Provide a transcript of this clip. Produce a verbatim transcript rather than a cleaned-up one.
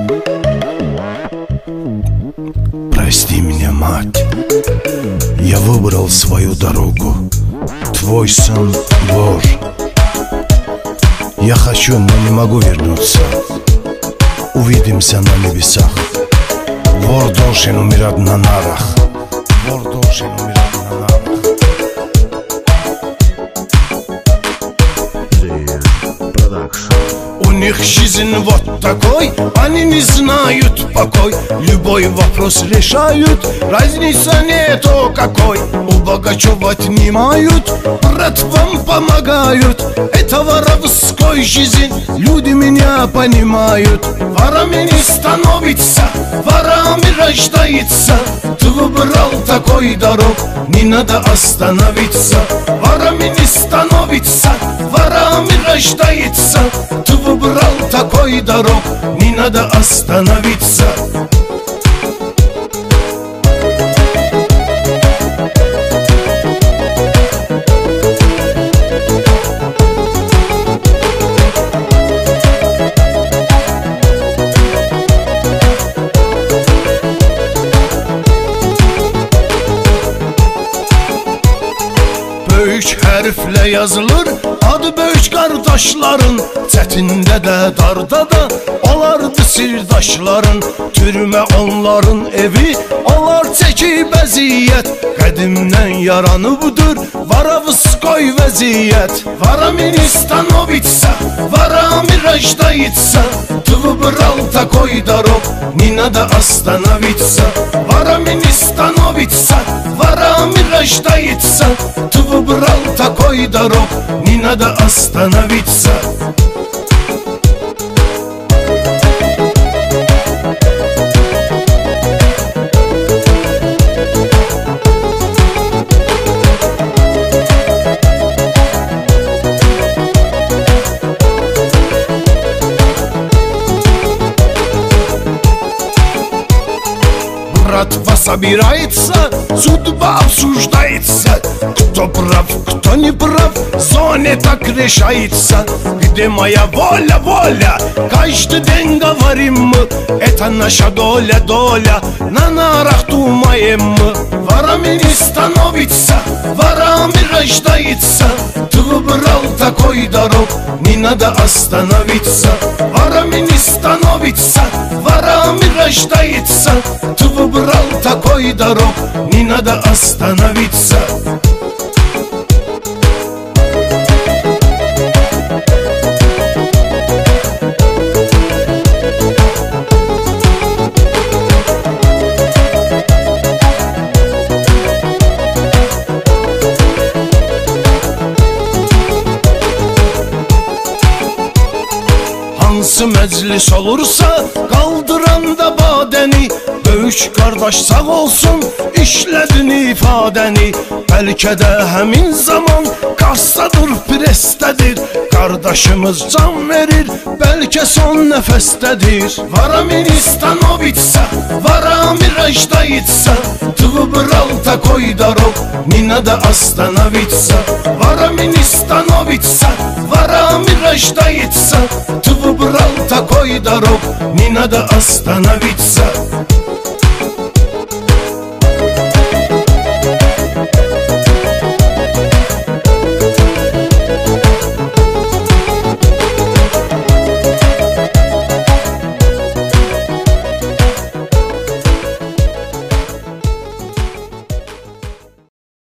Прости меня, мать, я выбрал свою дорогу. Твой сын вор. Я хочу, но не могу вернуться. Увидимся на небесах. Вор должен умирать на нарах. Вор должен умирать на нарах. У них жизнь вот такой, они не знают покой. Любой вопрос решают, разница нету какой. У богачев отнимают, брат вам помогают. Это воровской жизнь, люди меня понимают. Ворами не становится, ворами рождается. Ты выбрал такой дорог, не надо остановиться. Ворами не становится, ворами рождается. Ты выбрал такой дорог, не надо остановиться. Böyük hərflə yazılır adı böyük qardaşların. Çətində də darda da olardı sirdaşların. Türmə onların evi, onlar çəkib əziyyət. Qədimdən yaranıbdır varavskoy vəziyyət. Varami не становится, ворами рождается. Ты выбрал такой дорог, не надо остановиться. Ворами не становится, ворами рождается. Ты выбрал такой дорог, не надо остановиться. Братва собирается, судьба обсуждается. Кто прав, кто не прав, в зоне так решается. Где моя воля, воля, каждый день говорим мы. Это наша доля, доля, на нарах думаем мы. Ворами не становится, ворами рождается. Ты выбрал такой дорог, не надо остановиться. Ворами не становится, ворами рождается. Ты выбрал такой дорог, не надо остановиться. Hansı məclis olursa qaldıranda badəni. Böyük qardaş sağ olsun, işlədin ifadəni. Bəlkə də həmin zaman kassadır, presdədir. Qardaşımız can verir, bəlkə son nəfəsdədir. Ворами не становится, ворами рождается. Ты выбрал такой дорог, не надо остановиться. Ворами не становится, ворами рождается. Ты выбрал такой дорог, не надо остановиться.